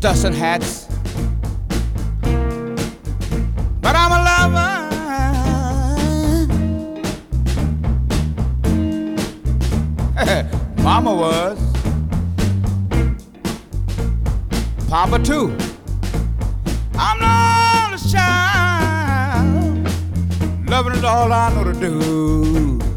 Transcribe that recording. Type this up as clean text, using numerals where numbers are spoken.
dusting hats. But I'm a lover. Mama was. Papa too. I'm not a child. Loving is all I know to do.